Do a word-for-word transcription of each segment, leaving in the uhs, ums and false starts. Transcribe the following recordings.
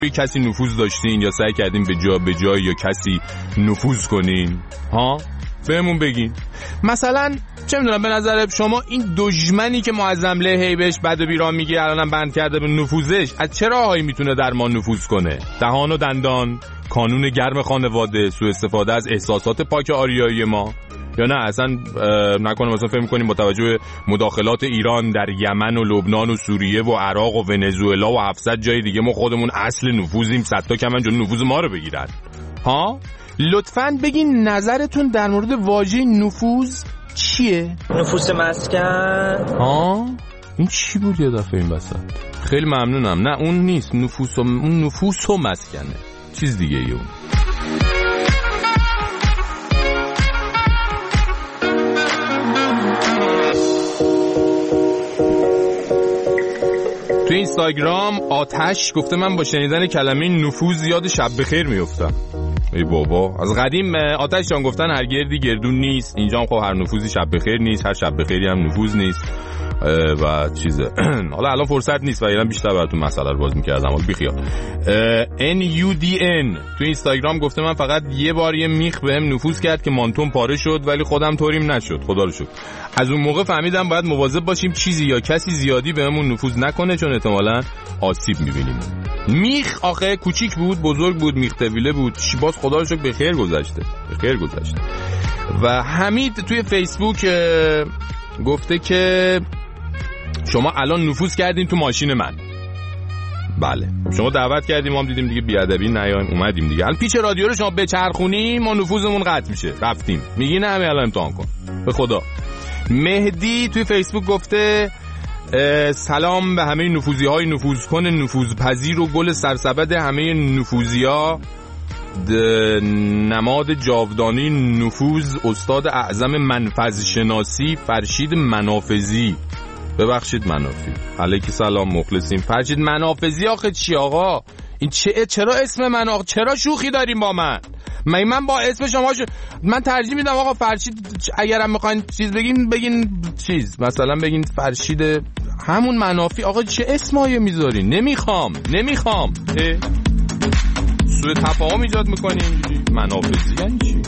کسی نفوذ داشتین یا سعی کردین به جا به جای یا کسی نفوذ کنین؟ ها بهمون بگین. مثلا چه میدونم به نظر شما این دشمنی که معظم له هی بهش بد و بیراه میگه الانم بند کرده به نفوذش، از چه راهایی میتونه در ما نفوذ کنه؟ دهان و دندان، کانون گرم خانواده، سوء استفاده از احساسات پاک آریایی ما، یا نه اصلا نکنه مثلا فکر می‌کنیم با توجه به مداخلات ایران در یمن و لبنان و سوریه و عراق و ونزوئلا و هفتصد جای دیگه ما خودمون اصل نفوذیم، صد تا کمن جلوی نفوذ ما رو بگیرن؟ ها لطفاً بگین نظرتون در مورد واژه نفوذ چیه؟ نفوذ مسکن. ها این چی بود یه دفعه این وسط؟ خیلی ممنونم. نه اون نیست، نفوذ و اون نفوذ و مسکنه چیز دیگه ای اون. تو اینستاگرام آتش گفته من با شنیدن کلمه نفوذ یاد شب بخیر میافتم. ای بابا از قدیم آتش جان گفتن هر گردی گردون نیست، اینجا هم خب هر نفوذی شب بخیر نیست، هر شب بخیری هم نفوذ نیست و چیزه. حالا الان فرصت نیست و اینا بیشتر براتون مسئله رو باز می‌کردم، حالا بیخیال. ان یو دی ان تو اینستاگرام گفته من فقط یه بار یه میخ بهم نفوذ کرد که مانتوم پاره شد ولی خودم طوریم نشد، خدا رو شکر. از اون موقع فهمیدم باید مواظب باشیم چیزی یا کسی زیادی بهمون نفوذ نکنه چون احتمالاً آسیب می‌بینیم. میخ آخه کوچیک بود، بزرگ بود، میخ طویله بود، باز خدا رو شکر به خیر گذشته، به خیر گذشته. و حمید توی فیسبوک گفته که شما الان نفوذ کردین تو ماشین من. بله شما دعوت کردیم، ما هم دیدیم دیگه بیادبی نیایم اومدیم دیگه. الان پیچ رادیو رو شما بچرخونیم ما نفوذمون قطع میشه، رفتیم. میگی نه همین الان امتحان کن به خدا. مهدی توی فیسبوک گفته سلام به همه نفوذی های نفوذ کن، نفوذ پذیر و گل سرسبد همه نفوذی ها، نماد جاودانی نفوذ، استاد اعظم منفذ شناسی فرشید منافذی. ببخشید منافی. علیک سلام مخلصیم. فرشید منافذی آخه چی آقا؟ این چه چرا اسم من آقا؟ چرا شوخی داریم با من؟ من من با اسم شما شو... من ترجیح میدم آقا فرشید. اگرم میخواین چیز بگین بگین چیز، مثلا بگین فرشید همون منافی. آقا چه اسمایی میذارین؟ نمیخوام نمیخوام. سوء تفاهم ایجاد میکنین. منافذی یعنی چی؟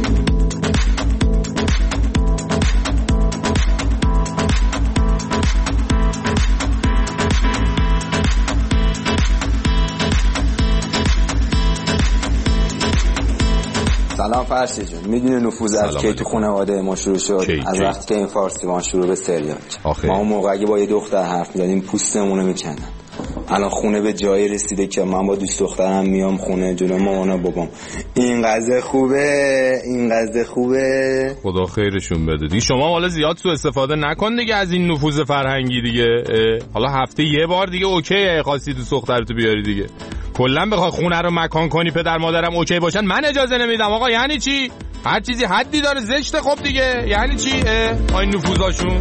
سلام فرشید جون، میدونی نفوذ از کی تو خانواده ما شروع شد؟ از وقتی که این فارسیوان شروع به سریال کرد. ما اون موقع اگه با یه دختر حرف می‌زدیم پوستمون رو می‌کندن. الان خونه به جایی رسیده که من با دوست دخترم میام خونه جلو مامان و بابام این قضیه خوبه این قضیه خوبه، خدا خیرشون بده دیگه. شما حالا زیاد سوء استفاده نکن دیگه از این نفوذ فرهنگی دیگه. حالا هفته یه بار دیگه اوکیه، خواستی دوست دخترتو بیاری دیگه. کلا بخوای خونه رو مکان کنی پدر مادرم اوکی باشن من اجازه نمیدم آقا. یعنی چی؟ هر چیزی حدی داره، زشته. خب دیگه یعنی چی این نفوذاشون؟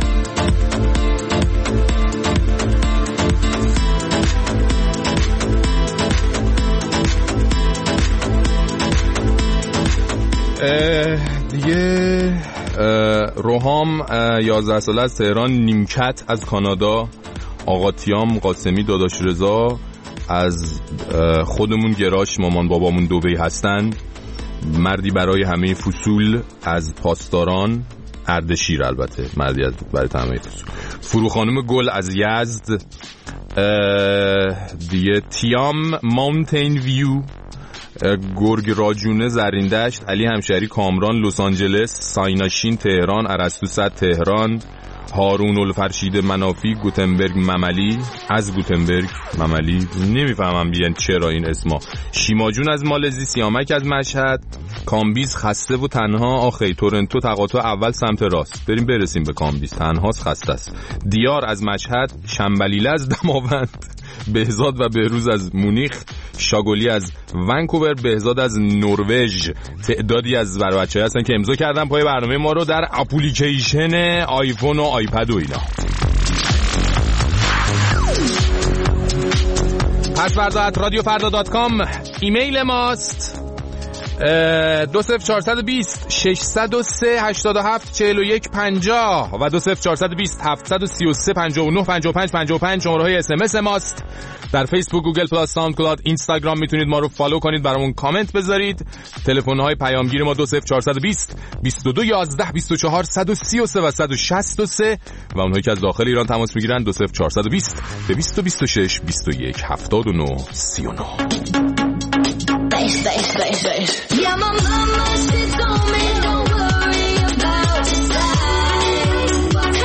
دیگه روحام یازده ساله از تهران، نیمکت از کانادا، آقا تیام قاسمی داداش رضا از خودمون گراش مامان بابامون دبی هستن، مردی برای همه فصول از پاسداران، اردشیر البته مردی از برای همه فصول، فرو خانم گل از یزد، دیگه تیام ماونتین ویو، گرگ راجونه زریندشت، علی همشری کامران لس آنجلس، سایناشین تهران، ارسطو صد تهران، هارون الفرشید منافی، گوتنبرگ مملی از گوتنبرگ مملی، نمیفهمم بیان چرا این اسما، شیما جون از مالزی، سیامک از مشهد، کامبیز خسته و تنها، آخی تورنتو تقاطع اول سمت راست، بریم برسیم به کامبیز، تنهاست خسته است، دیار از مشهد، شنبلیله از دماوند، بهزاد و بهروز از مونیخ، شاگلی از ونکوور، بهزاد از نروژ. تعدادی از برای بچه‌ها هستن که امضا کردن پای برنامه ما رو در اپلیکیشن آیفون و آیپد و اینا. پس فردا ات رادیو فردا دات کام ایمیل ماست. دو صفر چهارصد بیست ششصد و سه هشتاد و هفت چهل و یک پنجاه و دو صفر چهارصد بیست هفتصد و سی و سه پنجاه و نه پنجاه و پنج پنجاه و پنج شماره های اس ام اس ماست. در فیسبوک، گوگل پلاس، ساوند کلاود، اینستاگرام میتونید ما رو فالو کنید، برامون کامنت بذارید. تلفن‌های پیامگیر ما دو صفر چهار دو صفر بیست و دو یازده بیست و چهار صد و سی و سه و صد و شصت و سه و اونهایی که از داخل ایران تماس میگیرن دو صفر چهار دو صفر دویست و بیست و شش بیست و یک هفتاد و نه سی و نه. Bass, bass, bass, bass. Yeah, my mama, she told me don't worry about your size.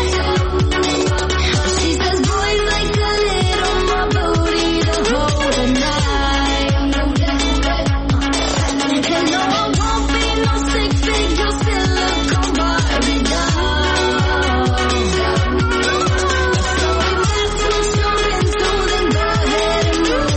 She says, boy, like a little more booty to hold the night. And no, I won't be no six-figure silicone Barbie doll. So if that's what you're into, then go ahead and move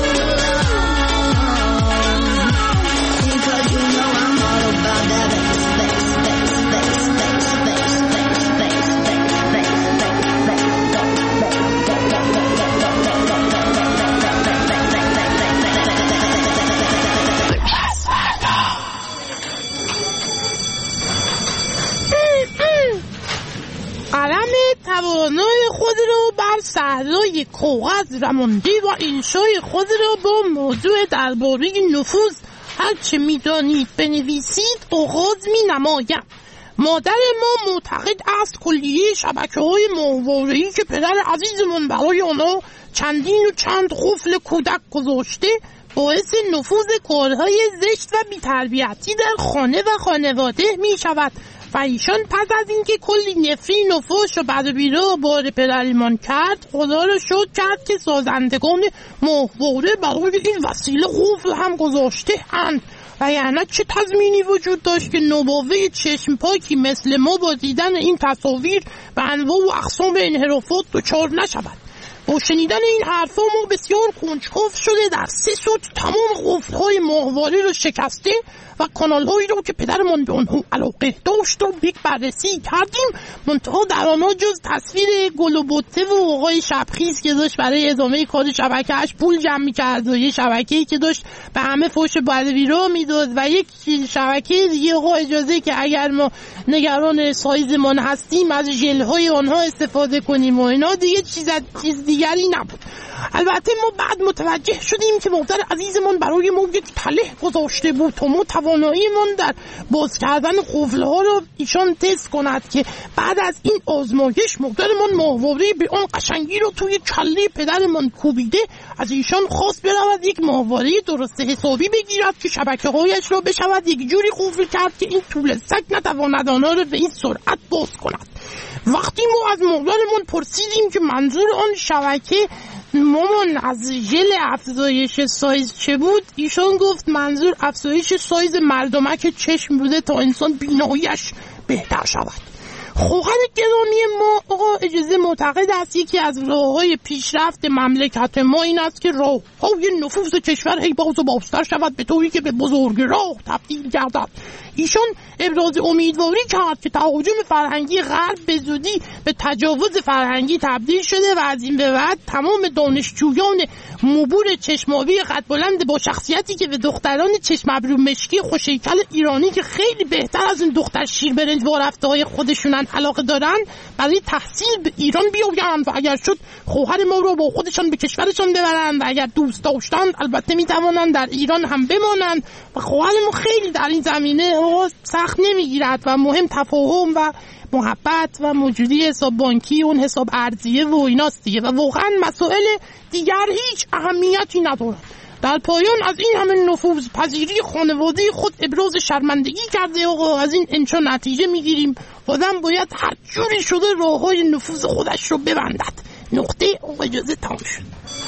توانای خود را بر صحرای کاغذ رمانده و انشای خود را با موضوع درباره نفوذ هرچه میدانید بنویسید آغاز می نمایم. مادر ما معتقد است کلیه شبکه‌های ماهواره‌ای که پدر عزیزمون برای آنها چندین و چند قفل کودک گذاشته باعث نفوذ کارهای زشت و بی‌تربیتی در خانه و خانواده می شود و ایشان پس از اینکه کلی نفرین و فحش و بد و بیرا بار پدریمان کرد، خدا را شکر کرد که سازندگان ماهواره برای این وسیله قفل هم گذاشته اند و یعنی چه تضمینی وجود داشت که نوباوه چشم پاکی مثل ما با دیدن این تصاویر و انواع و اقسام انحرافات دچار نشود. با شنیدن این حرفا ما بسیار کنجکاو شده در سه سوت تمام قفل‌های ماهواره را شکسته و کانال‌هایی را که پدرمان به آنها علاقه داشت را یک بررسی کردیم. منتها در آنها جز تصویر گل و بته و آقای شبخیز که داشت برای ادامه کار شبکه‌اش پول جمع می‌کرد و یک شبکه‌ای که داشت به همه فحش بدویرا میداد و یک شبکه دیگه آقا اجازه که اگر ما نگران سایزمان هستیم از ژل‌های آنها استفاده کنیم و اینا دیگه چیز چیز دیگری نبود. البته ما بعد متوجه شدیم که مادر عزیزمان برای ما یک تله گذاشته بود تا ما تواناییمان در باز کردن قفل‌ها را ایشان تست کند که بعد از این آزمایش مادرمان ماهواره به آن قشنگی را توی کله پدرمان کوبیده از ایشان خواست برود یک ماهواره درست حسابی بگیرد که شبکه‌هایش را بشود یک جوری قفل کرد که این طول سگ نتواند آنها را به این سرعت باز کند. وقتی ما از مادرمان پرسیدیم که منظور آن شبکه مامان از ژل افزایش سایز چه بود، ایشان گفت منظور افزایش سایز مردمک چشم بوده تا انسان بیناییش بهتر شود. خواهر گرامی ما آقا اجازه معتقد است یکی از راه‌های پیشرفت مملکت ما این است که راه‌های نفوذ کشور هی باز و بازتر شود به طوری که به بزرگ راه تبدیل گردد. ایشان ابراز امیدواری کرد که تهاجم فرهنگی غرب به زودی به تجاوز فرهنگی تبدیل شده و از این به بعد تمام دانشجویان مبور چشمابی قد بلند با شخصیتی که به دختران چشم ابرو مشکی خوش‌هیکل ایرانی که خیلی بهتر از این دختر شیر برنج و رفته‌های خودشونن علاقه دارن برای تحصیل به ایران بیایند و اگر شد خواهر ما رو با خودشان به کشورشان ببرند و اگر دوست داشتند البته میتوانند در ایران هم بمانند و خواهر ما خیلی در این زمینه سخت نمیگیرد و مهم تفاهم و محبت و موجودی حساب بانکی اون حساب ارزیه و ایناست دیگه و واقعا مسائل دیگر هیچ اهمیتی ندارد. در پایان از این همه نفوذ پذیری خانواده خود ابراز شرمندگی کرده آقا از این انشا نتیجه میگیریم آدم باید هر جوری شده راههای نفوذ خودش رو ببندد. نقطه آقا اجازه تمام شد.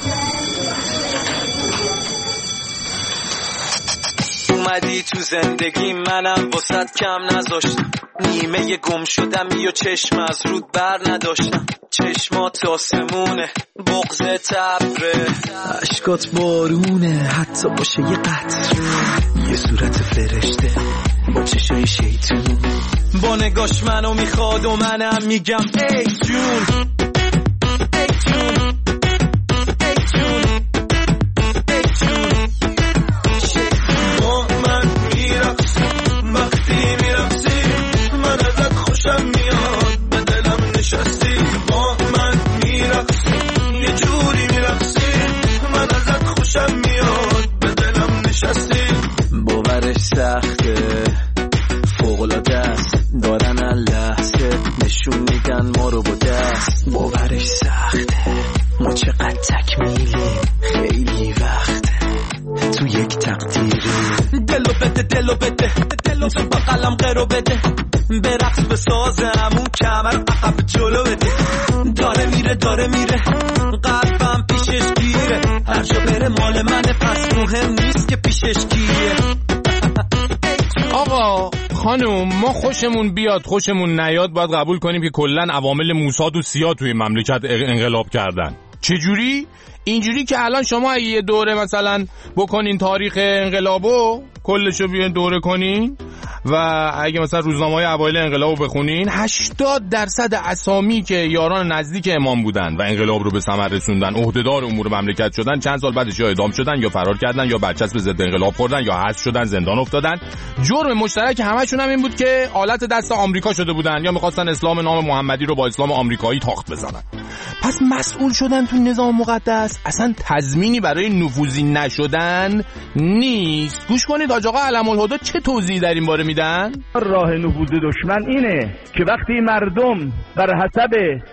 اومدی تو زندگی منم واسط کم نذاشتم نیمه گم شدم یا چشم از رود بر نداشتم چشمات آسمونه بغض تبره عشقات بارونه حتی باشه یه قطر یه صورت فرشته با چشای شیطون با نگاش منو میخواد و منم میگم ای جون ای جون ای جون ای جون با من میرقصی وقتی میرقصی من ازت خوشم میاد به دلم نشستی با من میرقصی یه جوری میرقصی من سخته فوق‌العاده است دارن لحظه نشون میدن ما رو با دست باورش سخته ما چقدر تکمیلیم خیلی وقته تو یک تقدیری دلو بده دلو بده دلو تو با قلم قرو بده برقص به سازم اون کمر عقب جلو بده داره میره داره میره قلبم پیشش گیره هر جا بره مال منه پس مهم نیست که پیشش گیره. آقا خانم ما خوشمون بیاد خوشمون نیاد باید قبول کنیم که کلن عوامل موساد و سیاه توی مملکت انقلاب کردن. چجوری؟ اینجوری که الان شما اگه یه دوره مثلا بکنین تاریخ انقلابو کلشو بیان دوره کنین و اگه مثلا روزنامه‌های اوایل انقلابو بخونین هشتاد درصد اسامی که یاران نزدیک امام بودن و انقلاب رو به ثمر رسوندن عهدهدار امور مملکت شدن چند سال بعدش یا اعدام شدن یا فرار کردن یا برچسب ضد انقلاب خوردن یا حبس شدن زندان افتادن. جرم مشترک همشون هم این بود که آلت دست آمریکا شده بودن یا می‌خواستن اسلام نام محمدی رو با اسلام آمریکایی تاخت بزنن. پس مسئول شدن تو نظام مقدس اصلا تضمینی برای نفوذی نشدن نیست. گوش کنید حاج آقا علم‌الهدی چه توضیحی در این باره میدن؟ راه نفوذ دشمن اینه که وقتی مردم بر حسب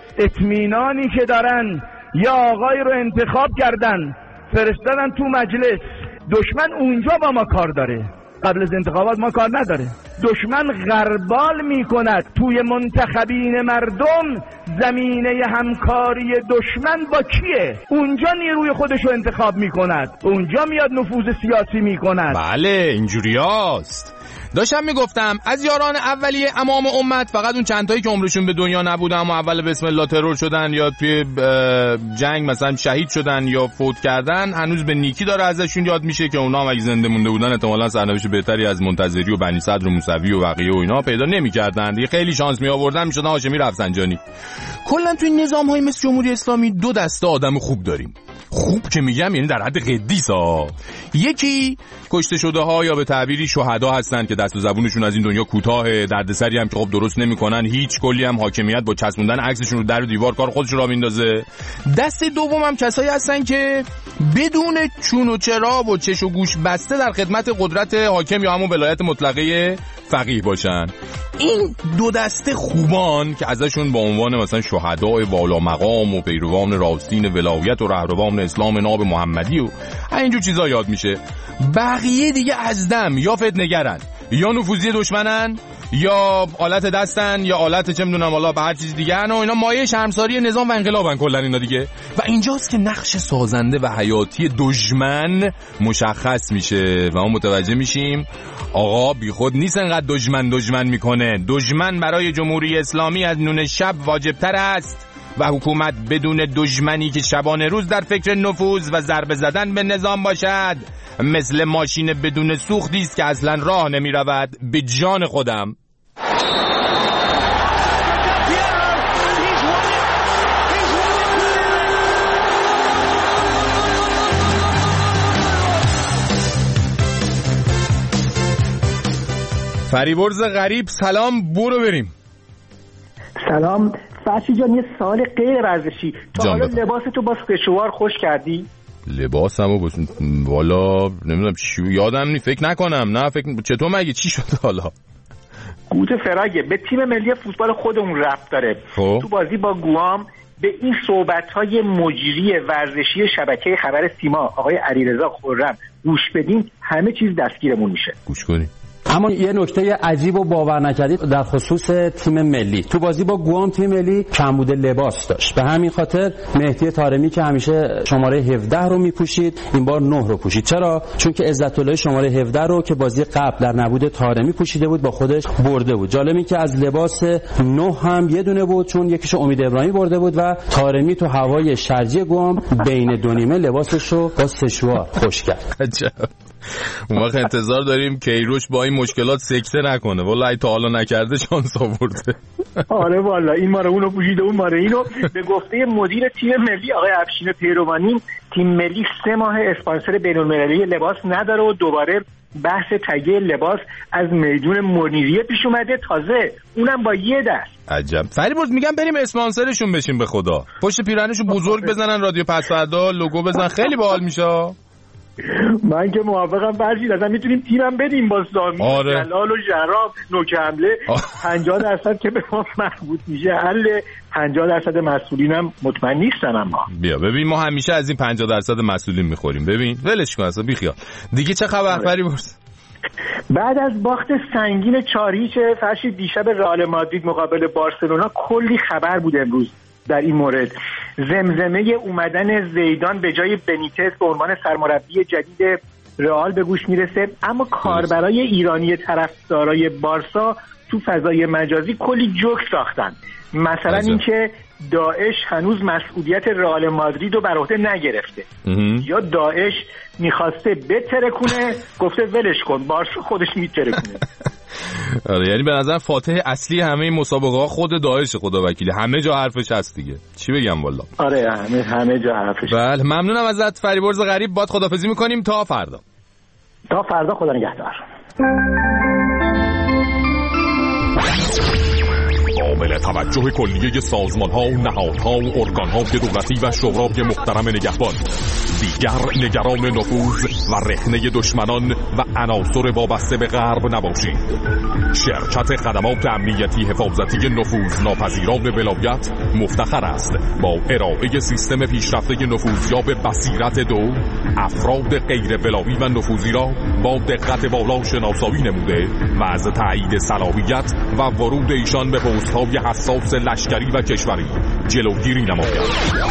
اطمینانی که دارن یا آقای رو انتخاب کردن فرستادن تو مجلس، دشمن اونجا با ما کار داره، قبل از انتخابات ما کار نداره. دشمن غربال میکند توی منتخبین مردم، زمینه همکاری دشمن با کیه؟ اونجا نیروی خودشو انتخاب میکند، اونجا میاد نفوذ سیاسی میکند. بله اینجوری هست. داشتم میگفتم از یاران اولیه امام امت فقط اون چند تایی که عمرشون به دنیا نبودن اما اول بسم الله ترور شدن یا توی جنگ مثلا شهید شدن یا فوت کردن هنوز به نیکی داره ازشون یاد میشه که اونا هم اگه زنده مونده بودن احتمالاً سرنوشت بهتری از منتظری و بنی صدر و موسوی و بقیه و اینا پیدا نمی‌کردن. دیگه خیلی شانس می آوردن میشدن هاشمی رفسنجانی. کلا توی نظام‌های مثل جمهوری اسلامی دو دسته آدم خوب داریم. خوب که میگم یعنی در حد قدیسا. یکی کشته شده ها یا به تعبیری شهدا هستن که دست و زبونشون از این دنیا کوتاه، دردسری هم که خب درست نمیکنن، هیچ کلی هم حاکمیت با چسبوندن عکسشون رو در و دیوار کار خودش را میندازه. دست دوم هم کسایی هستن که بدون چون و چرا و چش و گوش بسته در خدمت قدرت حاکم یا همون ولایت مطلقه فقیه باشن. این دو دسته خوبان که ازشون با عنوان مثلا شهدای والا مقام و پیروان راستین ولایت و رهروان اسلام ناب محمدی و اینجور چیزا یاد میشه. بقیه دیگه از دم یا فتنه‌گرن یا نفوذی دشمنن یا آلت دستن یا آلت چه میدونم والا به هر چیز دیگه ان و اینا مایه شرمساری نظام و انقلابن کلا اینا دیگه. و اینجاست که نقش سازنده و حیاتی دشمن مشخص میشه و ما متوجه میشیم آقا بیخود نیست انقدر دشمن دشمن میکنه. دشمن برای جمهوری اسلامی از نون شب واجبتر است و حکومت بدون دشمنی که شبانه روز در فکر نفوذ و ضربه زدن به نظام باشد مثل ماشین بدون سوختی است که اصلا راه نمی رود. به جان خودم فریبرز غریب سلام، برو بریم. سلام فرشی جان، یه سوال غیر ورزشی، تا حالا لباستو با سشوار خوش کردی؟ لباسمو بس... والا نمیدونم چی یادم نی، فکر نکنم. نه فکر چطور مگه چی شده حالا؟ گوت فراگه به تیم ملی فوتبال خودمون ربط داره. خب. تو بازی با گوام به این صحبت‌های مجری ورزشی شبکه خبر سیما آقای علیرضا خرم گوش بدین همه چیز دستگیرمون میشه. گوش کنین. اما یه نکته عجیب و باور نکردید در خصوص تیم ملی، تو بازی با گوام تیم ملی کمبود لباس داشت. به همین خاطر مهدی طارمی که همیشه شماره هفده رو میپوشید این بار نه رو پوشید. چرا؟ چون که عزت الله شماره هفده رو که بازی قبل در نبود طارمی پوشیده بود با خودش برده بود. جالبی که از لباس نه هم یه دونه بود چون یکیشو امید ابراهیمی برده بود و طارمی تو هوای شرجی گوام بین دو نیمه لباسش رو با سشوار خوش کرد. عجب. اون وقت انتظار داریم کیروش با این مشکلات سکته نکنه. والله تا حالا نکرده شانس آورده. آره والله این ماره اونو پوشیده اون ماره اینو. به گفته مدیر تیم ملی آقای افشین پیروانی تیم ملی سه ماه اسپانسر بین‌المللی لباس نداره و دوباره بحث تهیه لباس از میدون منیریه پیش اومده، تازه اونم با یه دست. عجب. فریبرز میگم بریم اسپانسرشون بشیم به خدا. پشت پیرنشو بزرگ بزنن، رادیو پس فردا لوگو بزن، خیلی باحال میشه. من که موافقم فرشید، اصلا میتونیم تیمم بدیم با سامی آره. جلال و جراب نوک حمله. پنجاه درصد که به ما مربوط میشه حل، پنجاه درصد مسئولینم مطمئن نیستن. اما بیا ببین ما همیشه از این پنجاه درصد مسئولین میخوریم. ببین ولش کن اصلا، بی خیال. دیگه چه خبر فریبرز؟ بعد از باخت سنگین چهار هیچ فرشید دیشب رئال مادرید مقابل بارسلونا، کلی خبر بود امروز در این مورد. زمزمه اومدن زیدان به جای بنیتز به عنوان سرمربی جدید رئال به گوش میرسه، اما کاربرای ایرانی طرفدارای بارسا تو فضای مجازی کلی جوک ساختن. مثلا اینکه داعش هنوز مسئولیت رئال مادرید رو بر عهده نگرفته، یا داعش میخواسته بترکونه گفته ولش کن بارسا خودش میترکونه. آره یعنی به نظر فاتح اصلی همه این مسابقه ها خود داعش، خدا وکیلی، همه جا حرفش هست دیگه. چی بگم والا. آره همه همه جا حرفش. بله ممنونم ازت فریبرز غریب. باد خدافظی میکنیم تا فردا. تا فردا، خدا نگهدار. قابل توجه کلیه سازمان ها و نهادها و ارگان های دولتی و شورای محترم نگهبان، دیگر نگران نفوذ و رهنه دشمنان و عناصر وابسته به غرب نباشید. شرکت خدمات امنیتی حفاظتی نفوذ ناپذیران ولایت مفتخر است با ارائه سیستم پیشرفته نفوذیاب بصیرت دو، افراد غیر ولایی و نفوذی را با دقت بالا شناسایی نموده و از تایید صلاحیت و ورود ایشان به پست‌های حساس لشکری و کشوری جلوگیری نماید.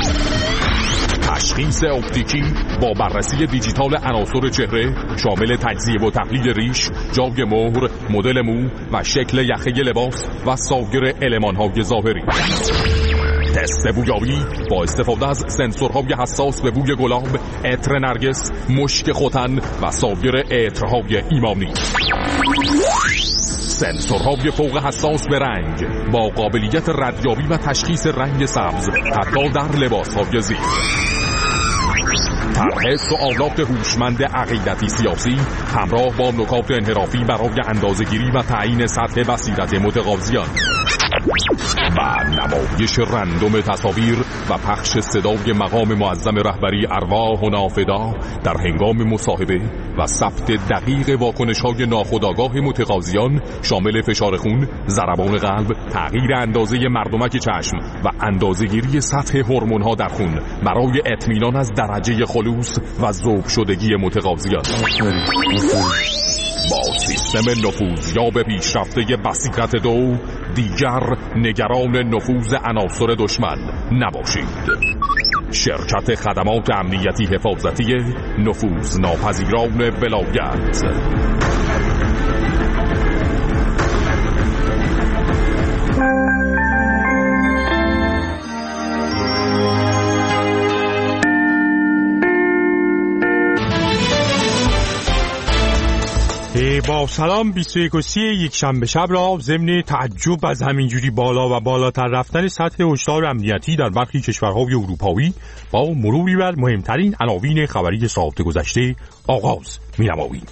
تشخیص اپتیکی با بررسی دیجیتال عناصر چهره شامل تجزیه و تحلیل ریش، جای مهر، مدل مو و شکل یخه لباس و سایر المان‌های ظاهری. تست بویایی با استفاده از سنسورهای حساس به بوی گلاب، عطر نرگس، مشک ختن و سایر عطرهای ایمانی. سنسورهای فوق حساس به رنگ با قابلیت ردیابی و تشخیص رنگ سبز حتی در لباس‌های زیر. طرح سوالات هوشمند عقیدتی سیاسی همراه با نکات انحرافی برای اندازه‌گیری و تعیین سطح بصیرت متقاضیان و نمایش رندوم تصاویر و پخش صدای مقام معظم رهبری ارواح نافدا در هنگام مصاحبه و ثبت دقیق واکنش‌های ناخودآگاه متقاضیان شامل فشار خون، ضربان قلب، تغییر اندازه مردمک چشم و اندازه‌گیری سطح هورمون‌ها در خون برای اطمینان از درجه خلوص و ذوب شدگی متقاضیان. با سیستم نفوذیاب پیشرفته بصیرت دو، دیگر نگران نفوذ عناصر دشمن نباشید. شرکت خدمات امنیتی حفاظتی نفوذ ناپذیران ولایت. با سلام، بیست و یک و سی یک شنبه شب را ضمن تعجب از همینجوری بالا و بالاتر رفتن سطح هشدار امنیتی در برخی کشورهای اروپایی با مروری بر مهمترین عناوین خبری ساعت گذشته آغاز می‌نماییم.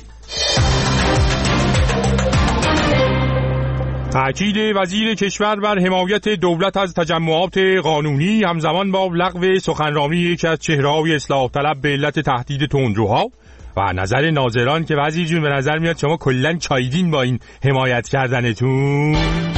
تأکید وزیر کشور بر حمایت دولت از تجمعات قانونی همزمان با لغو سخنرانی یکی از چهره‌های اصلاح طلب به علت تهدید تندروها و نظر ناظران که وزیر جون به نظر میاد شما کلن چایدین با این حمایت کردنتون.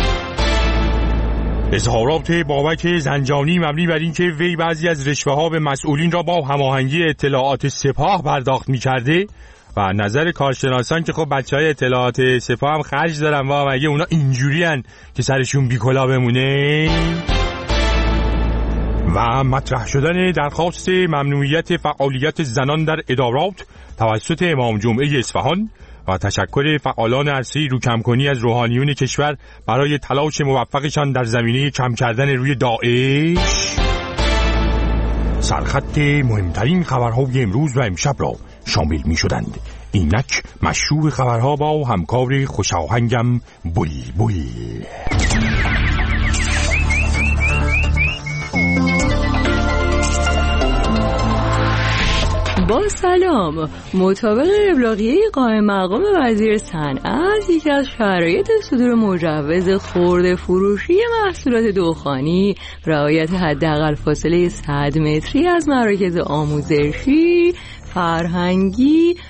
اظهارات بابک زنجانی مبنی بر این که وی بعضی از رشوه ها به مسئولین را با هماهنگی اطلاعات سپاه پرداخت میکرده و نظر کارشناسان که خب بچه های اطلاعات سپاه هم خرج دارن و مگه اونا اینجوری هن که سرشون بیکلا بمونه. و مطرح شدن درخواست ممنوعیت فعالیت زنان در ادارات توسط امام جمعه اصفهان و تشکر فعالان عرصه روکمکنی از روحانیون کشور برای تلاش موفقشان در زمینه کم کردن روی داعش. سرخط مهمترین خبرهای امروز و امشب را شامل می شدند. اینک مشروع خبرها با همکار خوشاهنگم بلبل. با سلام، مطابق ابلاغیه قائم مقام وزیر صنعت، یکی از شرایط صدور مجوز خرده فروشی محصولات دخانی رعایت حداقل فاصله صد متری از مراکز آموزشی، فرهنگی